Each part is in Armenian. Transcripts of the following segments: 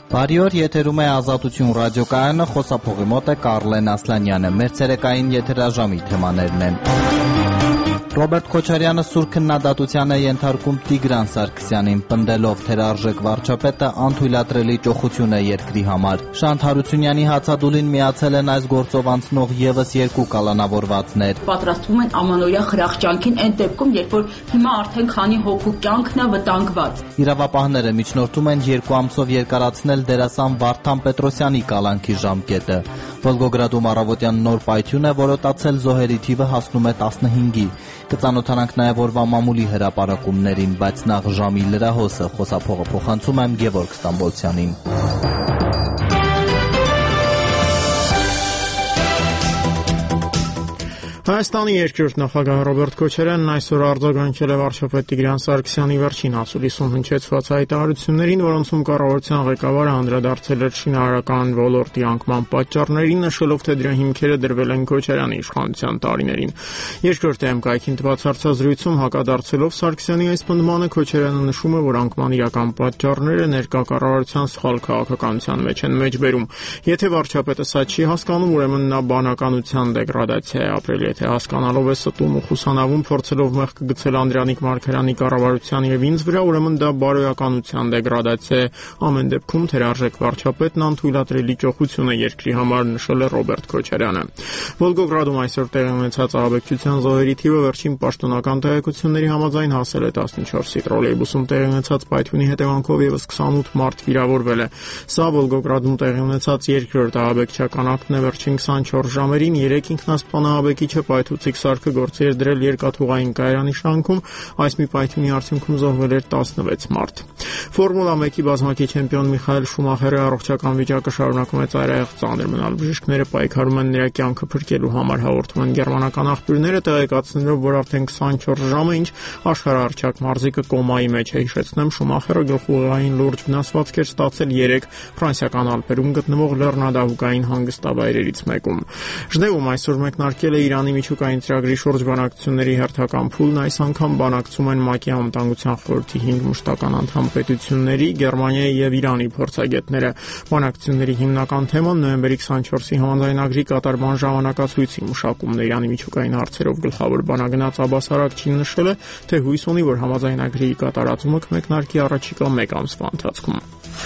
Բարի օր, եթերում է Ազատություն ռադիոկայանը, խոսափողի մոտ է Կարլեն Ասլանյանը, մեր ցերեկային եթերաժամի թեմաներն են։ Ռոբերտ Քոչարյանը սուր քննադատության է ենթարկում Տիգրան Սարգսյանին, պնդելով թերարժեք վարչապետը անթույլատրելի ճոխություն է երկրի համար։ Շանթ Հարությունյանի հացադուլին միացել են այս գործով անցնող ևս երկու կալանավորվածներ։ Պատրաստվում են ամանորյա խրախճանքին այն դեպքում, երբ որ հիմա արդեն քանի հոգու կյանքն է վտանգված։ Իրավապահները միջնորդում են 2 ամսով երկարացնել դերասան Վարդան Պետրոսյանի կալանքի ժամկետը։ Վոլգոգրադում առավոտյան նոր պայթյուն է որոտացել, զոհերի թիվը հասնում է 15-ի։ Կծանոթանանք նաև օրվա մամուլի հրապարակումներին, բայց նախ ժամի լրահոսը, խոսափողը փոխանցում եմ Գևորգ Ստամբոլցյանին։ Հայաստանի երկրորդ նախագահ Ռոբերտ Քոչարյանն այսօր արձագանքել է վարչապետ Տիգրան Սարգսյանի վերջին ասուլիսում հնչեցված հայտարարություններին, որոնցում կառավարության ղեկավարը անդրադարձել էր շինարարական ոլորտի անկման պատճառներին, նշելով, թե դրա հիմքերը դրվել են Քոչարյանի իշխանության տարիներին։ Երկրորդ ԵՄԿ-ին տված հարցազրույցում հակադարձելով Սարգսյանի այս պնդմանը, Քոչարյանը նշում է, որ անկման իրական պատճառները ներկա կառավարության սխալ քաղաքականության մեջ են մեջբերում։ Եթե վարչապետը սա չի հասկանում, ուրեմն նա բանականության դեգրադացիա է ապրել։ Եթե հասկանալով է ստում ու խուսանավում, փորձելով մեղքը գցել Անդրանիկ Մարգարյանի կառավարության եւ ինձ վրա, ուրեմն դա բարոյականության դեգրադացիա է։ Ամեն դեպքում թերարժեք վարչապետն անթույլատրելի ճոխություն է երկրի համար, նշել է Ռոբերտ Քոչարյանը։ Վոլգոգրադում այսօր տեղի ունեցած ահաբեկչության զոհերի թիվը վերջին պաշտոնական տեղեկությունների համաձայն հասել է 14-ի։ Տրոլեյբուսում տեղի ունեցած պայթյունի հետևանքով եւս 28 մարդ վիրավորվել է։ Սա Վոլգոգրադում տեղի ունեցած երկրորդ ահաբեկչական ակտն է վերջին 24 ժամերին։ 3 ինքնասպան ահաբեկիչը պայթուցիկ սարքը գործի էր դրել երկաթուղային կայարանի շրանքում, այս մի պայթյունի արդյունքում զոհվել էր 16 մարդ։ Ֆորմուլա 1-ի բազմակի չեմպիոն Միխայել Շումախերը առողջական վիճակը շարունակում է ծայրահեղ ծանր մնալ։ Բժիշկները պայքարում են նրա կյանքը փրկելու համար, հաղորդում են գերմանական աղբյուրները, տեղեկացնելով, որ արդեն 24 ժամ է, ինչ աշխարհահռչակ մարզիկը կոմայի մեջ է։ Հիշեցնեմ, Շումախերը գլխուղեղային լուրջ վնասվածք էր ստացել 3 ֆրանսիական ալպերում գտնվող լեռնադահուկային հանգստավայրերից մեկում։ Ժնևում այսօր մեկնարկել է Իրանի միջուկային ծրագրի շուրջ բանակցությունների հերթական փուլն, այս անգամ բանակցում են ՄԱԿ-ի անվտանգության խորհրդի 5 մշտական անդամ պետությունների, Գերմանիայի եւ Իրանի փորձագետները։ Բանակցությունների հիմնական թեման նոյեմբերի 24-ի համաձայնագրի կատարման ժամանակացույցի մշակումն է։ Իրանի միջուկային հարցերով գլխավոր բանագնաց Աբբաս Արաքչին նշել է, թե հույս ունի, որ համաձայնագրի կատարածումը կմեկնարկի առաջիկա 1 ամսվա ընթացքում։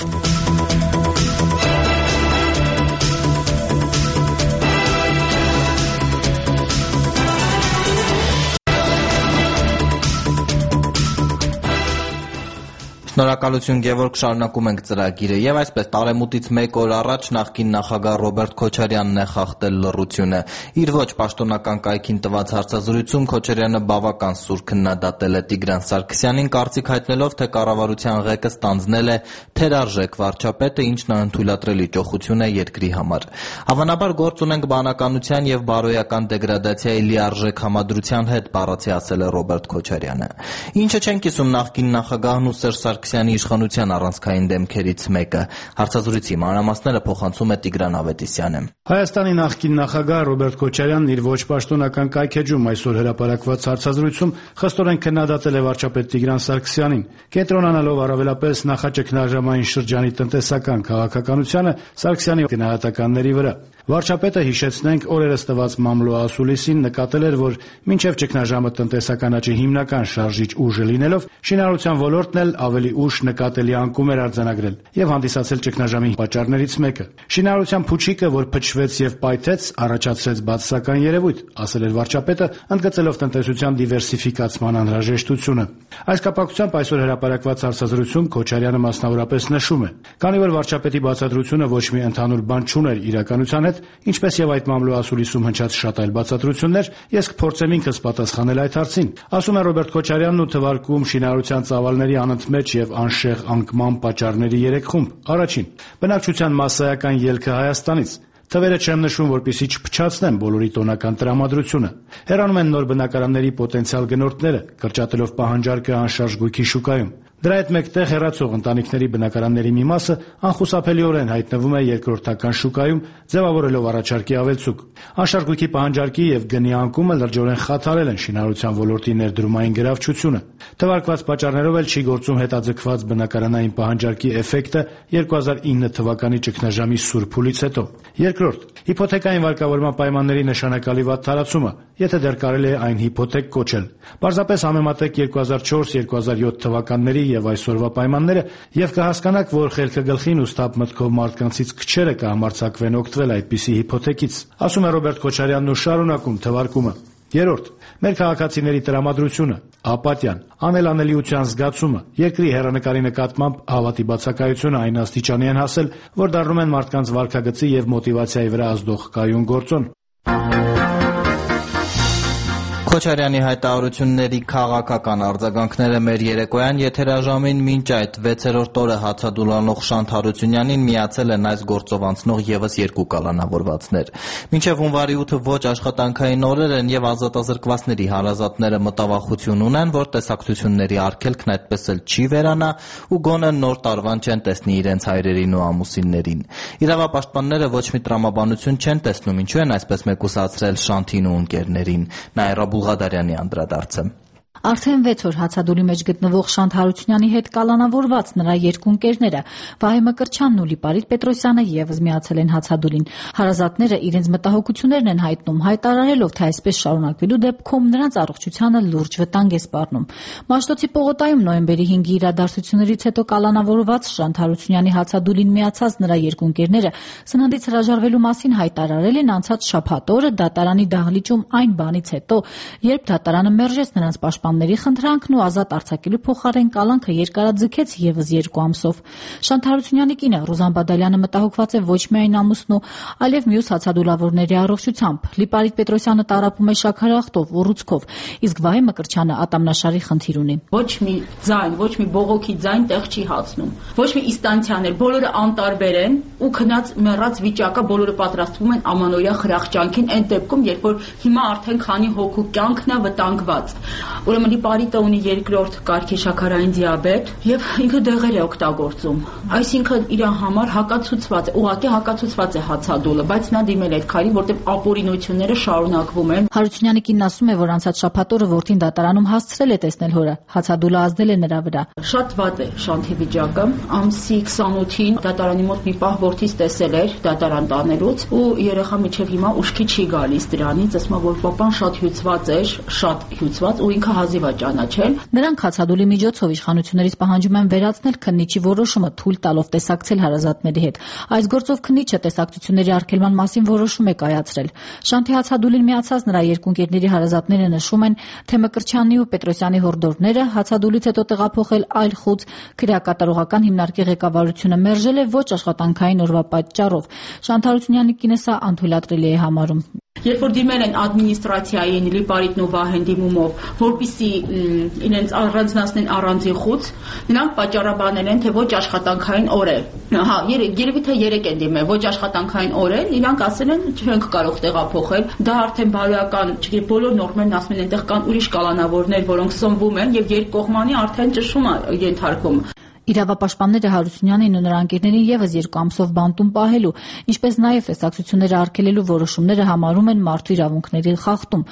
Շնորհակալություն Գևորգ, շարունակում ենք ծրագիրը եւ այսպես տարեմուտից 1 օր առաջ նախկին նախագահ Ռոբերտ Քոչարյանն է խախտել լռությունը։ Իր ոչ պաշտոնական կայքին տված հարցազրույցում Քոչարյանը բավական սուր քննադատել է Տիգրան Սարգսյանին, կարծիք հայտնելով, թե կառավարության ղեկը ստանձնել է թերարժեք վարչապետը, ինչն անթույլատրելի ճոխություն է երկրի համար։ Հավանաբար գործ ունենք բանականության եւ բարոյական դեգրադացիայի լիարժեք համադրության հետ, բառացի ասել է Ռոբերտ Քոչարյանը։ Ինչը չեն կիսում նախկին նախագահն ու Սերժ Սարգսյանի իշխանության առանցքային դեմքերից մեկը։ Հարցազրույցի մանրամասները փոխանցում է Տիգրան Ավետիսյանը։ Հայաստանի նախկին նախագահ Ռոբերտ Քոչարյանն իր ոչ պաշտոնական կայքեջում այսօր հրապարակված հարցազրույցում խստորեն քննադատել է վարչապետ Տիգրան Սարգսյանին, կենտրոնանալով առավելապես նախաճգնաժամային շրջանի տնտեսական քաղաքականությանը Սարգսյանի գնահատականների վրա։ Վարչապետը, հիշեցնենք, օրերս տված մամլո ասուլիսին նկատել էր, որ մինչև ճգնաժամը տնտեսական աճի հիմնական շարժիչ ուժը լինելով, շինարարության ոլորտն էլ ավելի ուշ նկատելի անկում էր արձանագրել եւ հանդիսացել ճգնաժամի պատճառներից մեկը։ Շինարարության փուչիկը, որ փչվեց եւ պայթեց, առաջացրեց բացասական երևույթ, ասել էր վարչապետը, ընդգծելով տնտեսության դիվերսիֆիկացման անհրաժեշտությունը։ Այս կապակցությամբ այսօր հրապարակված հարցազրույցում Քոչարյանը մասնավորապես նշում է. «Քանի որ վարչապետի բացատրությունը ոչ մի ընդհանուր բան չուներ իրականության հետ, ինչպես եւ այդ մամլո ասուլիսում հնչած շատ այլ բացատրություններ, ես կփորձեմ ինքս պատասխանել այդ հարցին», ասում է Ռոբերտ Քոչարյանն ու թվարկում շինարարության ծավալների անընդմեջ եւ անշեղ անկման պատճառների 3 խումբ։ Առաջին՝ բնակչության մասսայական ելքը Հայաստանից։ Թվերը չեմ նշում, որպեսզի չփչացնեմ բոլորի տոնական տրամադրությունը։ Հեռանում են նոր բնակարանների պոտենցիալ գնորդները, կրճատելով պահանջարկը անշարժ գույքի շուկայում։ Դրա հետ մեկտեղ հեռացող ընտանիքների բնակարանների մի մասը անխուսափելիորեն հայտնվում է երկրորդական շուկայում, ձևավորելով առաջարկի ավելցուկ։ Անշարժույթի պահանջարկի եւ գնի անկումը լրջորեն խաթարել են շինարարության ոլորտի ներդրումային գրավչությունը։ Թվարկված պատճառներով էլ չի գործում հետաձգված բնակարանային պահանջարկի էֆեկտը 2009 թվականի ճգնաժամի սուր փուլից հետո։ Երկրորդ, հիփոթեկային վարկավորման պայմանների նշանակալի վատթարացումը, եթե դեռ կարելի է այն հիփոթեք կոչել։ Պարզապես համեմատեք 2004-2007 թվականների եւ այսօրվա պայմանները եւ կհասկանաք, որ խելքը գլխին ու ստապ մտքով մարդկանցից քչերը կհամարձակվեն օգտվել այդպիսի հիփոթեկից, ասում է Ռոբերտ Քոչարյանն ու շարունակում թվարկումը։ Երրորդ, մեր քաղաքացիների տրամադրությունը, ապաթիան, անելանելիության զգացումը, երկրի հեռանկարի նկատմամբ հավատի բացակայությունը այն աստիճանի են հասել, որ դառնում են մարդկանց վարքագծի եւ մոտիվացիայի վրա ազդող կայուն գործոն։ Քոչարյանի հայտարարությունների քաղաքական արձագանքները մեր երեկոյան եթերաժամին մինչ այդ 6-րդ օրը հացադուլանող Շանթ Հարությունյանին միացել են այս գործով անցնող եւս երկու կալանավորվածներ։ Մինչեւ հունվարի 8-ը ոչ աշխատանքային օրեր են եւ ազատազրկվածների հարազատները մտավախություն ունեն, որ տեսակցությունների արգելքն այդպես էլ չի վերանա ու գոնե նոր տարվան չեն տեսնի իրենց հայրերին ու ամուսիններին։ Իրավապաշտպանները ոչ մի տրամաբանություն չեն տեսնում, ինչու են այսպես մեկուսացրել Շանթին ու ընկերներին։ Նաիրա Բուլղադարյանի անդրադարձը։ Արդեն 6 օր հացադուլի մեջ գտնվող Շանթ Հարությունյանի հետ կալանավորված նրա երկու ընկերները Վահե Մկրտչյանն ու Լիպարիտ Պետրոսյանը եւս միացել են հացադուլին։ Հարազատները իրենց մտահոգություններն են հայտնում, հայտարարելով, թե այսպես շարունակվելու դեպքում նրանց առողջությանը լուրջ վտանգ է սպառնում։ Մաշտոցի պողոտայում նոյեմբերի 5-ի իրադարձություններից հետո կալանավորված Շանթ Հարությունյանի հացադուլին միացած նրա երկու ընկերները սննդից հրաժարվելու մասին հայտարարել են անցած շաբաթ օրը դատարանի դահլիճում այն բանից հետո, երբ դատարանը մերժեց նրանց պաշտպանների խնդրանքն ու ազատ արձակելու փոխարեն կալանքը երկարաձգեց եւս 2 ամսով։ Շանթ Հարությունյանի կինը Ռուզան Բադալյանը մտահոգված է ոչ միայն ամուսնու, այլև մյուս հացադուլավորների առողջությամբ։ Լիպարիտ Պետրոսյանը տառապում է շաքարախտով, ուռուցքով, իսկ Վահե Մկրտչյանը ատամնաշարի խնդիր ունի։ Ոչ մի ձայն, ոչ մի բողոքի ձայն տեղ չի հացնում։ Ոչ մի ինստանցիաներ, բոլորը անտարբեր են ու քնած մեռած վիճակը բոլորը պատրաստվում են ամանորյա խրախճանքին այն դեպքում, երբ որ հիմա արդեն քանի հոգու կյանքն է վտանգված։ Ուրեմն Լիպարիտը ունի երկրորդ կարգի շաքարային դիաբետ եւ ինքը դեղեր է օգտագործում։ Այսինքն իր համար հակացուցված է, ուղղակի հակացուցված է հացադուլը, բայց նա դիմել է այդ քայլին, որտեղ ապօրինությունները շարունակվում են։ Հարությունյանի կինն ասում է, որ անցած շաբաթ օրը որդին դատարանում հասցրել է տեսնել հորը, հացադուլը ազդել է նրա վրա։ Շատ վատ է Շանթի վիճակը։ Ամսի 28-ին դատարանի մոտ մի պահ որդից տեսել էր դատարան տանելուց ու երեխա միջև հիմա ուշքի չի գալիս դրանից, ասում է, որ պապան շատ հյուծված էր, շատ հյուծված ու ինքը հազիվ է ճանաչել։ Նրանք հացադուլի միջոցով իշխանություններից պահանջում են վերացնել քննիչի որոշումը թույլ տալով տեսակցել հարազատների հետ։ Այս գործով քննիչը տեսակցությունների արգելման մասին որոշում է կայացրել։ Շանթի հացադուլին միացած նրա երկու ընկերների հարազատները նշում են, թե Մկրտչյանի ու Պետրոսյանի հորդորները հացադուլից հետո տեղափոխել այլ խուծ քրեակատարողական հիմնարկի ղեկավարությունը մերժել է ոչ աշխատանքային օրվա պատճառով։ Շանթ Հարությունյանի կինը սա անթույլատրելի է համարում։ Երբ որ դիմել են ադմինիստրացիային Լիպարիտն ու Վահեն դիմումով, որպեսզի իրենց առանձնացնեն առանձին խուծ, նրանք պատճառաբանել են, թե ոչ աշխատանքային օր է։ Հա, երևի թե 3 են դիմել, ոչ աշխատանքային օր է, իրանք ասել են չենք կարող տեղափոխել։ Դա արդեն բարոյական, չգիտեմ, բոլոր նորմերն ասում են, այնտեղ կան ուրիշ կալանավորներ, որոնք սնվում են եւ երկկողմանի արդեն ճշում է ենթարկում։ Իրավապաշտպանները Հարությունյանին ու նրա ընկերներին եւս 2 ամսով բանտում պահելու, ինչպես նաեւ տեսակցությունները արգելելու որոշումները համարում են մարդու իրավունքների խախտում։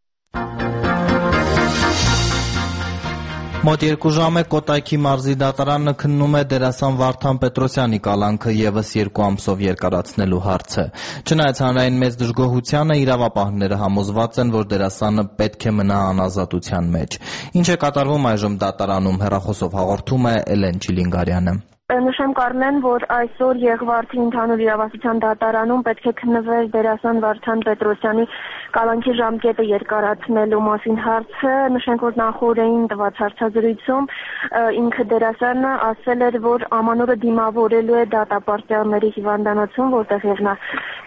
Մոտ 2 ժամ է Կոտայքի մարզի դատարանը քննում է դերասան Վարդան Պետրոսյանի կալանքը եւս 2 ամսով երկարացնելու հարցը։ Չնայած հանրային մեծ դժգոհությանը, իրավապահները համոզված են, որ դերասանը պետք է մնա անազատության մեջ։ Ինչ է կատարվում այժմ դատարանում, հեռախոսով հաղորդում է Էլեն Չիլինգարյանը։ Նշեմ Կարմեն, որ այսօր Եղվարդի ընդհանուր իրավասության դատարանում պետք է քննվեր դերասան Վարդան Պետրոսյանի կալանքի ժամկետը երկարացնելու մասին հարցը։ Նշենք, որ նախորդին տված հարցազրույցում ինքը դերասանը ասել էր, որ ամանորը դիմավորելու է դատապարտյալների հիվանդանոցում, որտեղ եւ նա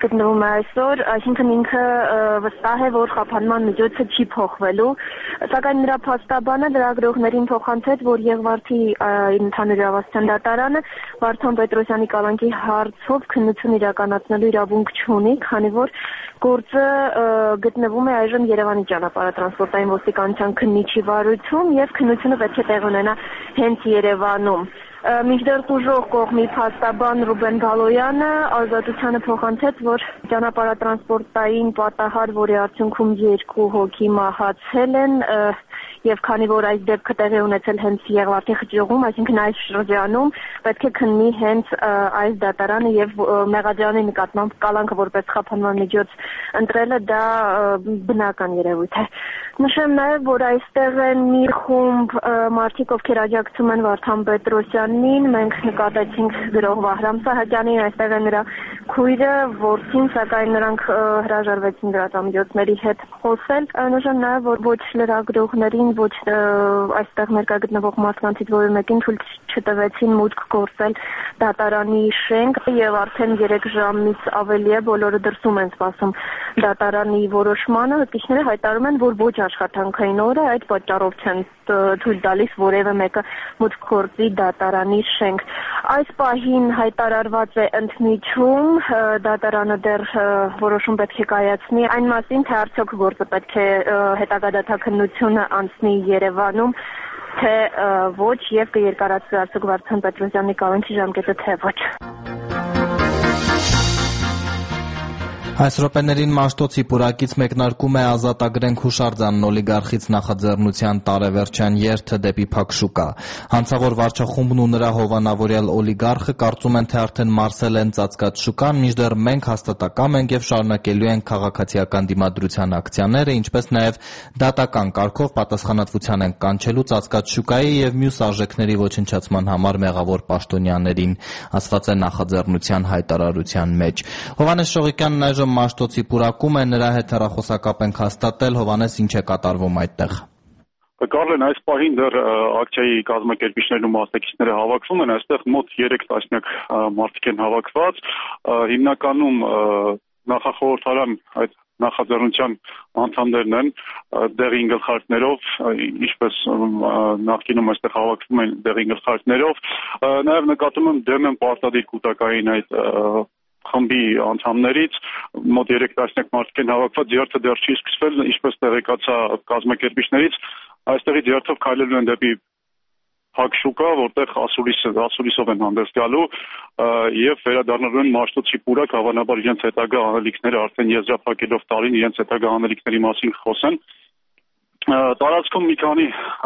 գտնվում է այսօր, այսինքն ինքը վստահ է, որ խափանման միջոցը չի փոխվելու, սակայն նրա փաստաբանը լրագրողներին փոխանցեց, որ Եղվարդի ընդհանուր իրավասության դատարանը Վարդան Պետրոսյանի կալանքի հարցով քննություն իրականացնելու իրավունք չունի, քանի որ գործը գտնվում է այժմ Երևանի ճանապարհատրանսպորտային ոստիկանության քննիչի վարույթում եւ քննությունը պետք է տեղ ունենա հենց Երևանում։ Մինչդեռ տուժող կողմի փաստաբան Ռուբեն Գալոյանը ազատությանը փոխանցեց, որ ճանապարհատրանսպորտային պատահար, որի արդյունքում 2 հոգի մահացել են, եւ քանի որ այս դեպքը տեղի ունեցել հենց Եղվարդի խճյուղում, այսինքն այս շրջանում պետք է քննի հենց այս դատարանը եւ Մեղադրյանի նկատմամբ կալանքը որպես խափանման միջոց ընտրելը դա բնական երևույթ է։ Նշեմ նաեւ, որ այստեղ են մի խումբ մարդիկ, ովքեր աջակցում են Վարդան Պետրոսյանին, մենք նկատեցինք գրող Վահրամ Սահակյանին, այստեղ է նրա քույրը, որդին, սակայն նրանք հրաժարվեցին լրատվամիջոցների հետ խոսել։ Նշեմ նաեւ, որ ոչ լրագրողներին ոչ այստեղ ներկա գտնվող մարդկանցից որևէ մեկին թույլ չտվեցին մուտք գործել դատարանի շենք եւ արդեն 3 ժամից ավելի է բոլորը դրսում են սպասում դատարանի որոշմանը։ Հսկիչները հայտարարում են, որ ոչ աշխատանքային օր է, այդ պատճառով չեն թույլ տալիս որևէ մեկը մուտք գործի դատարանի շենք։ Այս պահին հայտարարված է ընդմիջում, դատարանը դեռ որոշում պետք է կայացնի այն մասին, թե արդյոք գործը պետք է հետագա դատաքննությունը անցնի Երևանում, թե ոչ եւ կերկարացվի արդյոք Վարդան Պետրոսյանի կալանքի ժամկետը, թե ոչ։ Այս րոպեներին Մաշտոցի պուրակից մեկնարկում է Ազատագրենք հուշարձանն օլիգարխից նախաձեռնության տարեվերջյան երթը դեպի Փակ շուկա։ Հանցավոր վարչախումբն ու նրա հովանավորյալ օլիգարխը կարծում են, թե արդեն մարսել են ծածկած շուկան, մինչդեռ մենք հաստատակամ ենք եւ շարունակելու ենք քաղաքացիական դիմադրության ակցիաները, ինչպես նաեւ դատական կարգով պատասխանատվության ենք կանչելու ծածկած շուկայի եւ մյուս արժեքների ոչնչացման համար մեղավոր պաշտոնյաներին, ասված է նախաձեռնության հայտարարության մեջ։ Հովհաննես Շողիկյանն այժմ Մաշտոցի պուրակում է, նրա հետ հեռախոսակապ ենք հաստատել։ Հովհաննես, ինչ է կատարվում այդտեղ։ Կարլեն, այս պահին դեռ ակցիայի կազմակերպիչներն ու մասնակիցները հավաքվում են, այստեղ մոտ 3 տասնյակ մարդիկ են հավաքված, հիմնականում նախախորհրդարան այդ նախաձեռնության անդամներն են դեղին գլխարկներով, ինչպես նախկինում այստեղ հավաքվում են դեղին գլխարկներով, նաև նկատում եմ դեմ են պարտադիր կուտակային այդ խմբի անդամներից, մոտ 3 տասնյակ մարդիկ են հավաքված, երթը դեռ չի սկսվել, ինչպես տեղեկացա կազմակերպիչներից, այստեղից երթով քայլելու են դեպի Փակ շուկա, որտեղ ասուլիսով են հանդես գալու եւ վերադառնալու են Մաշտոցի պուրակ, հավանաբար իրենց հետագա անելիքները արդեն եզրափակելով տալին, իրենց հետագա անելիքների մասին խոսեն։ Տարածքում մի քանի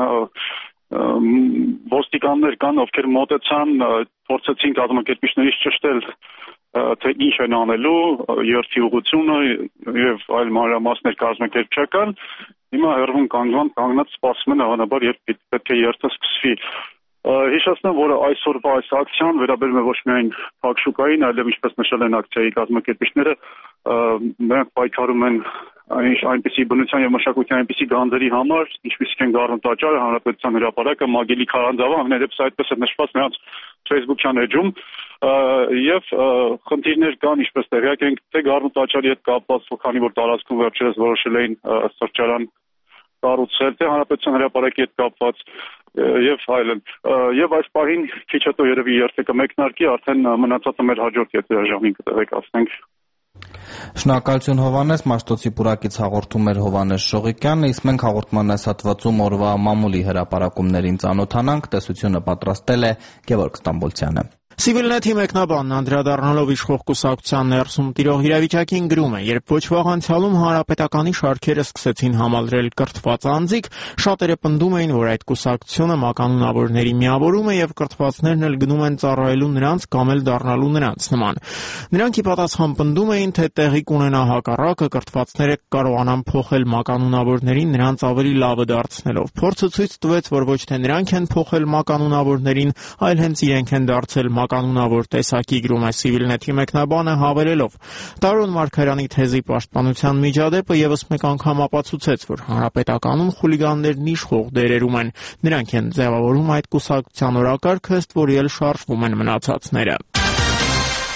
ոստիկաններ կան, ովքեր մոտեցան, փորձեցին կազմակերպիչներից ճշտել, թե ինչ են անելու, երթի ուղղությունը եւ այլ մանրամասներ կազմակերպչական։ Հիմա հեռվում կանգնած սպասում են հավանաբար, երբ պետք է երթը սկսվի։ Հիշեցնեմ, որ այսօրվա այս ակցիան վերաբերում է ոչ միայն Փակ շուկային, այլև ինչպես նշել են ակցիայի կազմակերպիչները, նրանք պայքարում են այնպիսի բնության եւ մշակութային այնպիսի գանձերի համար, ինչպիսիք են Գառնու տաճարը, Հանրապետության հրապարակը, Մագելի քարանձավը, ամենայնպես այդպես է նշված նրանց Facebook-յան էջում, եւ խնդիրներ կան, ինչպես տեղյակ ենք, թե Գառնու տաճարի հետ կապված, քանի որ տարածքում վերջերս որոշել էին սրճարան կառուցել, թե Հանրապետության հրապարակի հետ կապված եւ այլն։ Եվ այս պահին քիչ հետո երևի երթը կմեկնարկի, արդեն մնացածը մեր հաջորդ եթերաժամին կտեղեկացնենք։ Շնորհակալություն Հովհաննես, Մաշտոցի պուրակից հաղորդում էր Հովհաննես Շողիկյանը, իսկ մենք հաղորդման այս հատվածում օրվա մամուլի հրապարակումներին ծանոթանանք, տեսությունը պատրաստել է Գևորգ Ստամբոլցյանը։ Civilnet-ի մեկնաբանն անդրադառնալով իշխող կուսակցության ներսում տիրող իրավիճակին գրում է, երբ ոչ վաղ անցյալում հանրապետականի շարքերը սկսեցին համալրել կրթված անձիկ, շատերը պնդում էին, որ այդ կուսակցությունը մականունավորների միավորում է եւ կրթվածներն էլ գնում են ծառայելու նրանց կամ էլ դառնալու նրանց նման։ Նրանք ի պատասխան պնդում էին, թե տեղի կունենա հակառակը, կրթվածները կարողանան փոխել մականունավորներին նրանց ավելի լավը դարձնելով։ Փորձը ցույց տվեց, որ ոչ թե նրանք են փոխել մականունավորներին, այլ հենց իրենք են դարձել մականունավոր տեսակի, գրում է Civilnet-ի մեկնաբանը հավելելով. Տարոն Մարգարյանի թեզի պաշտպանության միջադեպը եւս մեկ անգամ ապացուցեց, որ հանրապետականում խուլիգաններն իշխող դերերում են, նրանք են ձևավորում այդ կուսակցության օրակարգը, ըստ որի էլ շարժվում են մնացածները։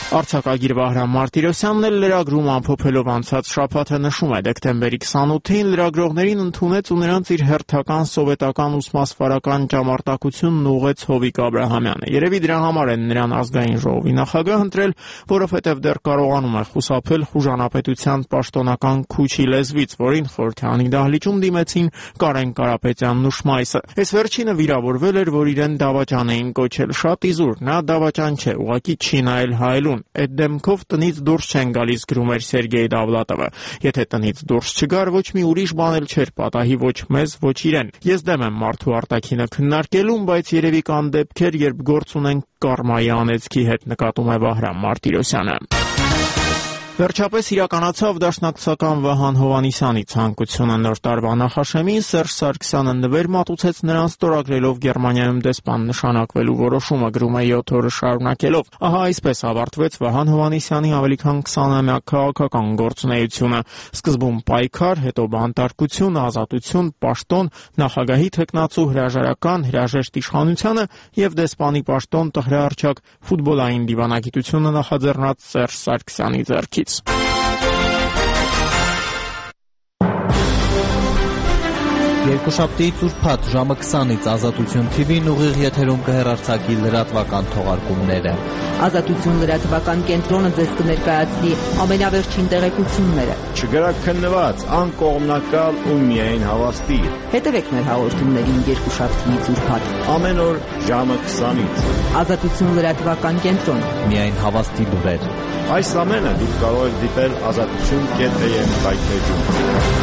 Արձակագիր Վահրամ Մարտիրոսյանն էլ լրագրում ամփոփելով անցած շաբաթը նշում է, դեկտեմբերի 28-ին լրագրողներին ընդունեց ու նրանց իր հերթական սովետական ուսմասվարական ճամարտակությունն ուղղեց Հովիկ Աբրահամյանը։ Երևի դրա համար են նրան ազգային ժողովի նախագահ ընտրել, որովհետև դեռ կարողանում է խուսափել խուժանապետության պաշտոնական քուչի լեզվից, որին խորհրդարանի դահլիճում դիմեցին Կարեն Կարապետյանն ու Շմայսը։ Այս վերջինը վիրավորվել էր, որ իրեն դավաճան էին կոչել։ Շատ իզուր, նա դավաճան չէ, ուղղակի չի նայել հայելուն։ Այդ դեմքով տնից դուրս չեն գալիս, գրում էր Սերգեյ Դավլատովը։ Եթե տնից դուրս չգար, ոչ մի ուրիշ բան էլ չէր պատահի ոչ մեզ, ոչ իրեն։ Ես դեմ եմ մարդու արտաքինը քննարկելուն, բայց երևի կան դեպքեր, երբ գործ ունենք կառմայի անեծքի հետ, նկատում է Վահրամ Մարտիրոսյանը։ Վերջապես իրականացավ դաշնակցական Վահան Հովհաննիսյանի ցանկությունը նոր տարվա նախաշեմին Սերժ Սարգսյանը նվեր մատուցեց նրան ստորագրելով Գերմանիայում դեսպան նշանակվելու որոշումը, գրում է 7 օրը շարունակելով։ Ահա այսպես ավարտվեց Վահան Հովհաննիսյանի ավելի քան 20-ամյա քաղաքական գործունեությունը։ Սկզբում պայքար, հետո բանտարկություն, ազատություն, պաշտոն, նախագահի թեկնածու, հրաժարական, հրաժեշտ իշխանությանը եւ դեսպանի պաշտոն տղրաառչակ ֆուտբոլային դիվանագիտությունը նախաձեռնած Սերժ Սարգսյանի ձեռքից։ Երկուշաբթի ուրբաթ ժամը 20-ից Ազատություն TV-ն ուղիղ եթերում կհեռարձակի լրատվական թողարկումները։ Ազատություն լրատվական կենտրոնը ձեզ կներկայացնի ամենավերջին տեղեկությունները։ Չգրաքննված, անկողմնակալ ու միայն հավաստի։ Հետևեք մեր հաղորդումներին երկուշաբթիից ուրբաթ Ամեն օր ժամը 20-ից։ Ազատություն լրատվական կենտրոն։ Միայն հավաստի լուրեր։ Այս ամենը դուք կարող եք դիտել azatutun.am վայթեջում։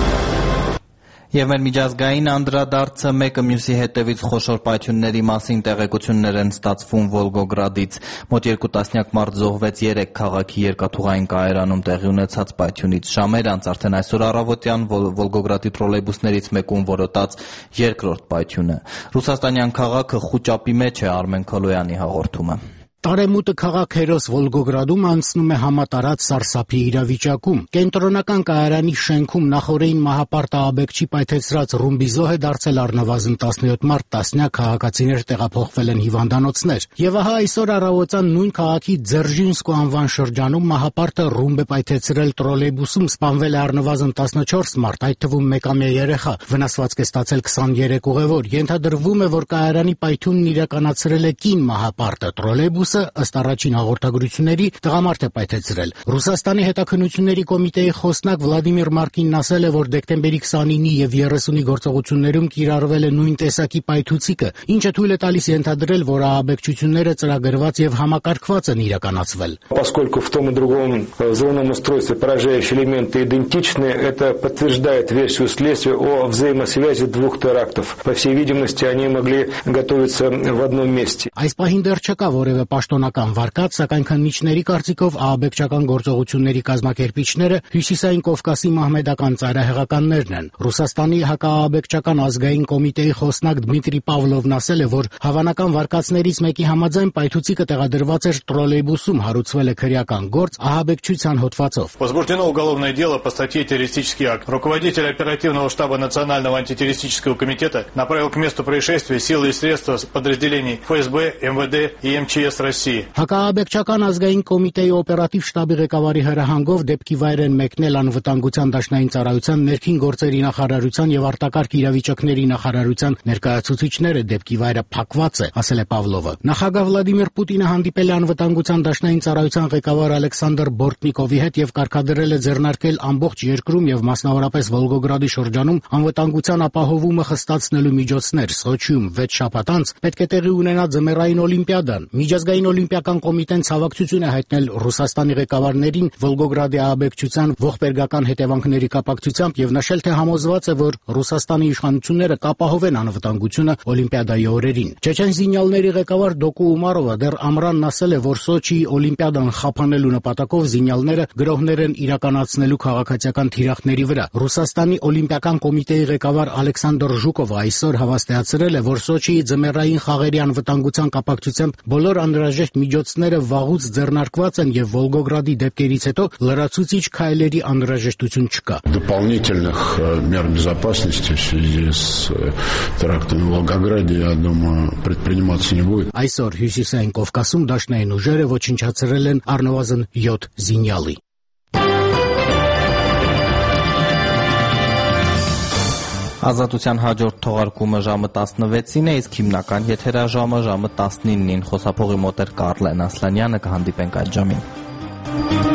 Եվ մեր միջազգային անդրադարձը մեկը մյուսի հետևից խոշոր պայթյունների մասին տեղեկություններ են ստացվում Վոլգոգրադից։ Մոտ 2 տասնյակ մարդ զոհվեց 3 քաղաքի երկաթուղային կայարանում տեղի ունեցած պայթյունից ժամեր անց, արդեն այսօր առավոտյան Վոլգոգրադի տրոլեյբուսներից մեկում որոտաց երկրորդ պայթյունը։ Ռուսաստանյան քաղաքը խուճապի մեջ է, Արմեն Քալոյանի հաղորդումը։ Տարեմուտը քաղաք Հերոս Վոլգոգրադում անցնում է համատարած սարսափի իրավիճակում։ Կենտրոնական կայարանի շենքում նախօրեին մահապարտ ահաբեկչի պայթեցրած ռումբի զոհ է դարձել առնվազն 17 մարդ, տասնյակ քաղաքացիներ տեղափոխվել են հիվանդանոցներ։ Եվ ահա այսօր առավոտյան նույն քաղաքի Ձերժինսկու անվան շրջանում մահապարտը ռումբ է պայթեցրել տրոլեյբուսում, սպանվել է առնվազն 14 մարդ, այդ թվում մեկամյա երեխա, վնասվածք է ստացել 23 ուղևոր։ Ենթադրվում է, որ կայարանի պայթյունն իրականացրել է կին մահապարտը։ Տրոլեյբուսը ըստ առաջին հաղորդագրությունների տղամարդ է պայթեցրել։ Ռուսաստանի հետաքննությունների կոմիտեի խոսնակ Վլադիմիր Մարկինն ասել է, որ դեկտեմբերի 29-ի եւ 30-ի գործողություններում կիրառվել է нույն տեսակի պայթուցիկը, ինչը թույլ է տալիս ենթադրել, որ ահաբեկչությունները ծրագրված եւ համակարգված են իրականացվել։ Поскольку в том и другом взрывном устройстве поражающие элементы идентичны, это подтверждает версию следствия о взаимосвязи двух терактов. По всей видимости, они могли готовиться в одном месте. Այս պահին դեռ չկա որևէ պաշտոնական վարկած, սակայն քննիչների կարծիքով ահաբեկչական գործողությունների կազմակերպիչները Հյուսիսային Կովկասի մահմեդական ծայրահեղականներն են։ Ռուսաստանի հակաահաբեկչական ազգային կոմիտեի խոսնակ Դմիտրի Պավլովն ասել է, որ հավանական վարկածներից մեկի համաձայն պայթուցիկը տեղադրված էր տրոլեյբուսում, հարուցվել է քրեական գործ ահաբեկչության հոդվածով։ Возбуждено уголовное дело по статье «Террористический акт». Руководитель оперативного штаба Национального антитеррористического комитета направил к месту происшествия силы и средства подразделений ФСБ, МВД и МЧС России. Հակաահաբեկչական ազգային կոմիտեի օպերատիվ շտաբի ղեկավարի հրահանգով դեպքի վայր են մեկնել անվտանգության դաշնային ծառայության, ներքին գործերի նախարարության եւ արտակարգ իրավիճակների նախարարության ներկայացուցիչները, դեպքի վայրը փակված է, ասել է Պավլովը։ Նախագահ Վլադիմիր Պուտինը հանդիպել է անվտանգության դաշնային ծառայության ղեկավար Ալեքսանդր Բորտնիկովի հետ եւ կարգադրել է ձեռնարկել ամբողջ երկրում եւ մասնավորապես Վոլգոգրադի շրջանում անվտանգության ապահովումը խստացնելու միջոցներ։ Սոչիում 6 շաբաթ անց պետք է տեղի ունենա ձմեռային օլիմպիադան։ Միջազգային օլիմպիական կոմիտեն ցավակցություն է հայտնել Ռուսաստանի ղեկավարներին Վոլգոգրադի ահաբեկչության ողբերգական հետևանքների կապակցությամբ եւ նշել, թե համոզված է, որ Ռուսաստանի իշխանությունները կապահովեն անվտանգությունը օլիմպիադայի օրերին։ Չեչեն զինյալների ղեկավար Դոկու Ումարովը դեռ ամռանն ասել է, որ Սոչիի օլիմպիադան խափանելու նպատակով զինյալները գրոհներ են իրականացնելու քաղաքացիական թիրախների վրա։ Ռուսաստանի օլիմպիական կոմիտեի ղեկավար Ալեքսանդր Ժուկովը այսօր հավաստիացրել է, որ Սոչիի ձմեռային խաղերի անվտանգության կապակցությամբ բոլոր անհրաժեշտ միջոցները վաղուց ձեռնարկված են եւ Վոլգոգրադի դեպքերից հետո լրացուցիչ քայլերի անհրաժեշտություն չկա։ Дополнительных мер безопасности в связи с терактами в Волгограде, я думаю, предприниматься не будет. Այսօր Հյուսիսային Կովկասում դաշնային ուժերը ոչնչացրել են առնվազն 7 զինյալի։ Ազատության հաջորդ թողարկումը ժամը 16-ին է, իսկ հիմնական եթերաժամը ժամը 19-ին։ Խոսափողի մոտ էր Կարլեն Ասլանյանը, կհանդիպենք այդ ժամին։